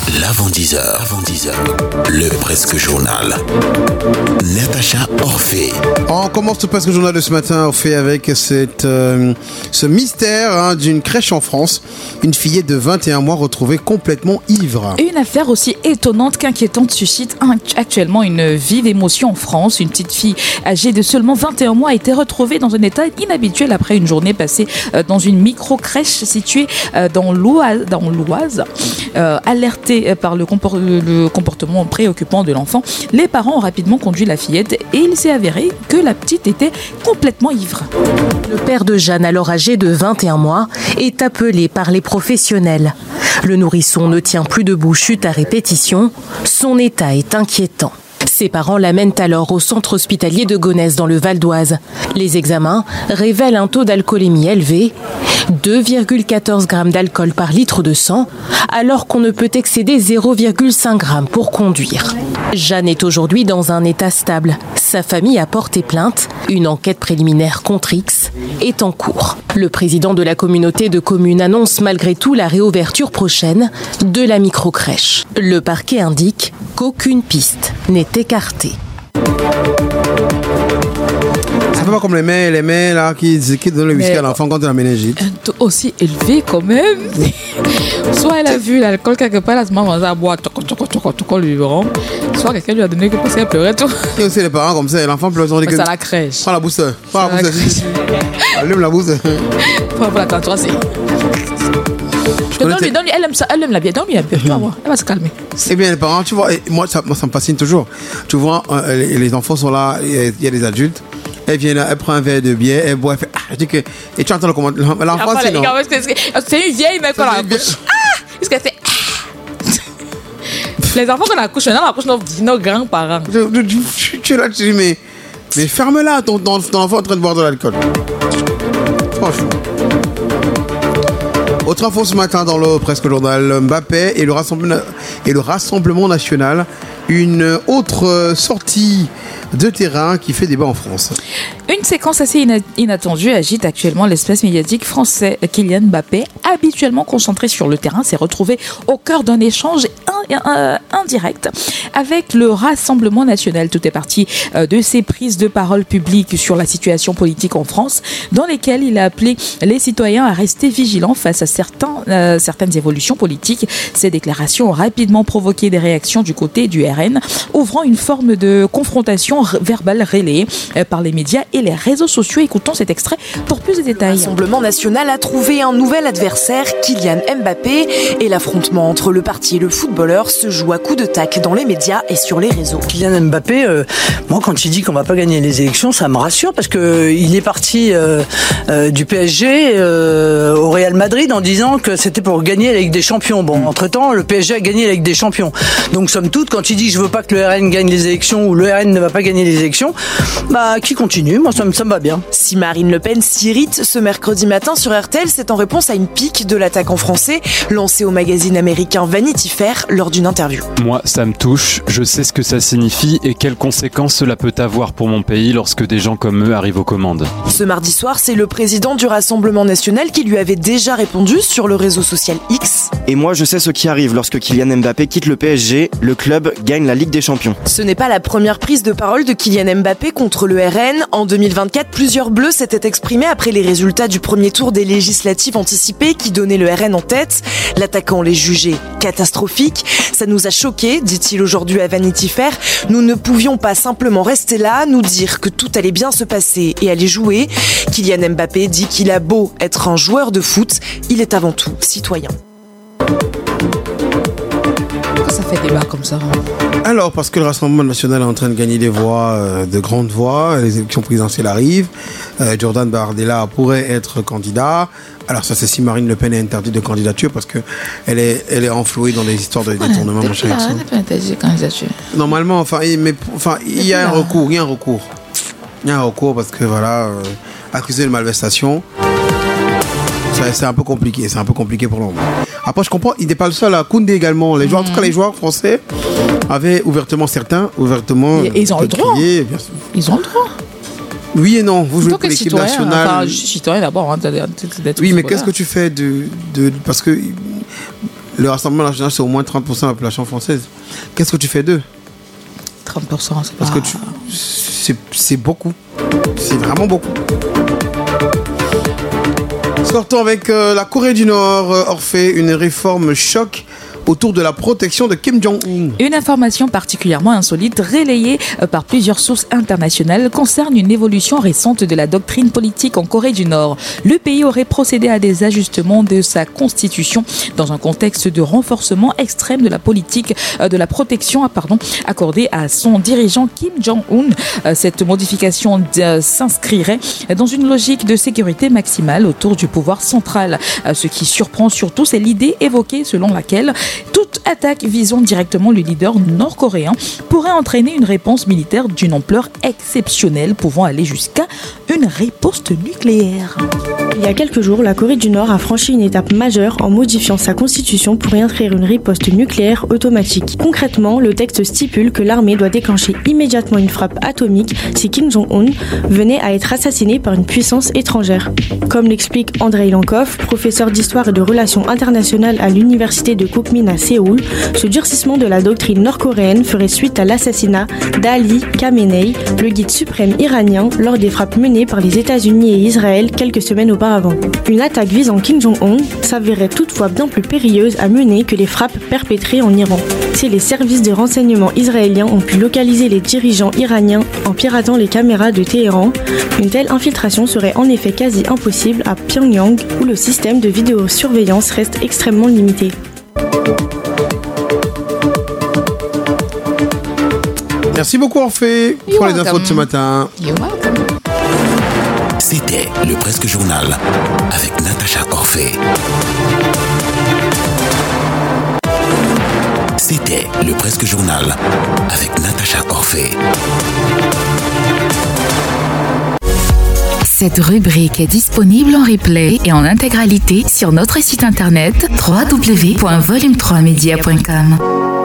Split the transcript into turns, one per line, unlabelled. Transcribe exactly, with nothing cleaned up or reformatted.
L'avant dix heures. Avant dix heures. Le Presque Journal. Natacha Orphée.
On commence le Presque Journal de ce matin, Orphée, avec cette, euh, ce mystère hein, d'une crèche en France. Une fillette de vingt et un mois retrouvée complètement ivre.
Et une affaire aussi étonnante qu'inquiétante suscite actuellement une vive émotion en France. Une petite fille âgée de seulement vingt et un mois a été retrouvée dans un état inhabituel après une journée passée dans une micro-crèche située dans l'Oise, dans l'Oise. Euh, alertés par le, compor- le comportement préoccupant de l'enfant, les parents ont rapidement conduit la fillette et il s'est avéré que la petite était complètement ivre.
Le père de Jeanne, alors âgé de vingt et un mois, est appelé par les professionnels. Le nourrisson ne tient plus debout, chute à répétition. Son état est inquiétant. Ses parents l'amènent alors au centre hospitalier de Gonesse dans le Val d'Oise. Les examens révèlent un taux d'alcoolémie élevé, deux virgule quatorze grammes d'alcool par litre de sang, alors qu'on ne peut excéder zéro virgule cinq grammes pour conduire. Jeanne est aujourd'hui dans un état stable. Sa famille a porté plainte. Une enquête préliminaire contre X est en cours. Le président de la communauté de communes annonce malgré tout la réouverture prochaine de la microcrèche. Le parquet indique qu'aucune piste n'est écartée.
C'est pas comme les mères, les mères là qui, qui donnent le whisky à l'enfant quand il a la méningite.
Un taux aussi élevé quand même. Soit elle a vu l'alcool quelque part, la maman a boire, tout lui rend. Soit quelqu'un lui a donné que parce qu'elle pleurait tout.
Et aussi les parents comme ça, l'enfant pleure, on dit que.
C'est à la crèche.
Prends la bousse, prends la bousse. Allume la bousse.
Prends la tente, c'est. Donne-lui, donne-lui, elle aime ça, elle aime la bien, donne-lui un peu, tu vas voir, elle va se calmer.
Eh bien, les parents, tu vois, moi ça, moi ça me fascine toujours. Tu vois, euh, les, les enfants sont là, il y a des adultes. Elle vient là, elle prend un verre de bière, elle boit, elle fait ah, je dis que et tu entends le comment l'enfant c'est non.
C'est une vieille mec qu'on a accouché. Ah, parce qu'elle fait ah. Les enfants qu'on accouche, on accouche nos, nos grands-parents.
Tu es là, tu dis mais mais ferme-la, ton, ton, ton enfant est en train de boire de l'alcool. Franchement. Autre info ce matin dans le Presque Journal, Mbappé et le Rassemblement, et le Rassemblement National, une autre sortie de terrain qui fait débat en France.
Une séquence assez ina- inattendue agite actuellement l'espace médiatique français. Kylian Mbappé, habituellement concentré sur le terrain, s'est retrouvé au cœur d'un échange in- in- indirect avec le Rassemblement National. Tout est parti de ses prises de parole publiques sur la situation politique en France, dans lesquelles il a appelé les citoyens à rester vigilants face à certains, euh, certaines évolutions politiques. Ces déclarations ont rapidement provoqué des réactions du côté du R N, ouvrant une forme de confrontation verbale relayée par les médias et les réseaux sociaux. Écoutons cet extrait pour plus de détails.
Le Rassemblement National a trouvé un nouvel adversaire, Kylian Mbappé, et l'affrontement entre le parti et le footballeur se joue à coups de tac dans les médias et sur les réseaux.
Kylian Mbappé, euh, moi quand il dit qu'on va pas gagner les élections, ça me rassure parce que euh, il est parti euh, euh, du P S G euh, au Real Madrid en disant que c'était pour gagner la Ligue des Champions. Bon, mmh. entre-temps, le P S G a gagné la Ligue des Champions. Donc somme toute, quand il dit je veux pas que le R N gagne les élections ou le R N ne va pas gagner les élections, bah qui continue, moi ça me, ça me va bien.
Si Marine Le Pen s'irrite ce mercredi matin sur R T L, c'est en réponse à une pique de l'attaquant français lancée au magazine américain Vanity Fair lors d'une interview.
Moi, ça me touche, je sais ce que ça signifie et quelles conséquences cela peut avoir pour mon pays lorsque des gens comme eux arrivent aux commandes.
Ce mardi soir, c'est le président du Rassemblement National qui lui avait déjà répondu sur le réseau social X.
Et moi, je sais ce qui arrive lorsque Kylian Mbappé quitte le P S G, le club gagne la Ligue des Champions.
Ce n'est pas la première prise de parole de Kylian Mbappé contre le R N. En deux mille vingt-quatre, plusieurs bleus s'étaient exprimés après les résultats du premier tour des législatives anticipées qui donnaient le R N en tête. L'attaquant les jugeait catastrophiques. Ça nous a choqués, dit-il aujourd'hui à Vanity Fair. Nous ne pouvions pas simplement rester là, nous dire que tout allait bien se passer et aller jouer. Kylian Mbappé dit qu'il a beau être un joueur de foot, il est avant tout citoyen.
Pourquoi ça fait débat comme ça?
Alors, parce que le Rassemblement National est en train de gagner des voix, euh, de grandes voix, les élections présidentielles arrivent, euh, Jordan Bardella pourrait être candidat. Alors ça, c'est si Marine Le Pen est interdite de candidature parce que elle est, elle est enflouée dans des histoires de détournement, machin.
Elle n'est pas interdite de candidature.
Normalement, enfin, il, mais, enfin, il y a un recours, il y a un recours. Il y a un recours parce que voilà, euh, accusé de malversation, ça, c'est un peu compliqué, c'est un peu compliqué pour l'homme. Après, je comprends, il n'est pas le seul, à Koundé également. Les joueurs, mmh. En tout cas, les joueurs français avaient ouvertement, certains, ouvertement.
Et, et ils ont le droit.
Crié,
ils ont le droit.
Oui et non, vous jouez pour l'équipe nationale.
Enfin, je suis citoyen d'abord, hein, d'être
oui, mais qu'est-ce que tu fais de, de parce que le Rassemblement national, c'est au moins trente pour cent de la population française. Qu'est-ce que tu fais d'eux?
trente pour cent, c'est pas...
Parce que tu... c'est, c'est beaucoup. C'est vraiment beaucoup. Sortons avec euh, la Corée du Nord. Euh, Orphée, une réforme choc autour de la protection de Kim Jong-un.
Une information particulièrement insolite relayée par plusieurs sources internationales concerne une évolution récente de la doctrine politique en Corée du Nord. Le pays aurait procédé à des ajustements de sa constitution dans un contexte de renforcement extrême de la politique de la protection pardon, accordée à son dirigeant Kim Jong-un. Cette modification s'inscrirait dans une logique de sécurité maximale autour du pouvoir central. Ce qui surprend surtout, c'est l'idée évoquée selon laquelle toute attaque visant directement le leader nord-coréen pourrait entraîner une réponse militaire d'une ampleur exceptionnelle, pouvant aller jusqu'à une riposte nucléaire.
Il y a quelques jours, la Corée du Nord a franchi une étape majeure en modifiant sa constitution pour y inscrire une riposte nucléaire automatique. Concrètement, le texte stipule que l'armée doit déclencher immédiatement une frappe atomique si Kim Jong-un venait à être assassiné par une puissance étrangère. Comme l'explique Andrei Lankov, professeur d'histoire et de relations internationales à l'université de Kookmin à Séoul, ce durcissement de la doctrine nord-coréenne ferait suite à l'assassinat d'Ali Khamenei, le guide suprême iranien, lors des frappes menées par les États-Unis et Israël quelques semaines auparavant. Une attaque visant Kim Jong-un s'avérait toutefois bien plus périlleuse à mener que les frappes perpétrées en Iran. Si les services de renseignement israéliens ont pu localiser les dirigeants iraniens en piratant les caméras de Téhéran, une telle infiltration serait en effet quasi impossible à Pyongyang, où le système de vidéosurveillance reste extrêmement limité.
Merci beaucoup Orphée pour
You're
les
welcome.
infos de ce matin.
You're welcome.
C'était le Presque Journal avec Natacha Orphée. C'était le Presque Journal avec Natacha Orphée.
Cette rubrique est disponible en replay et en intégralité sur notre site internet w w w point volume trois media point com.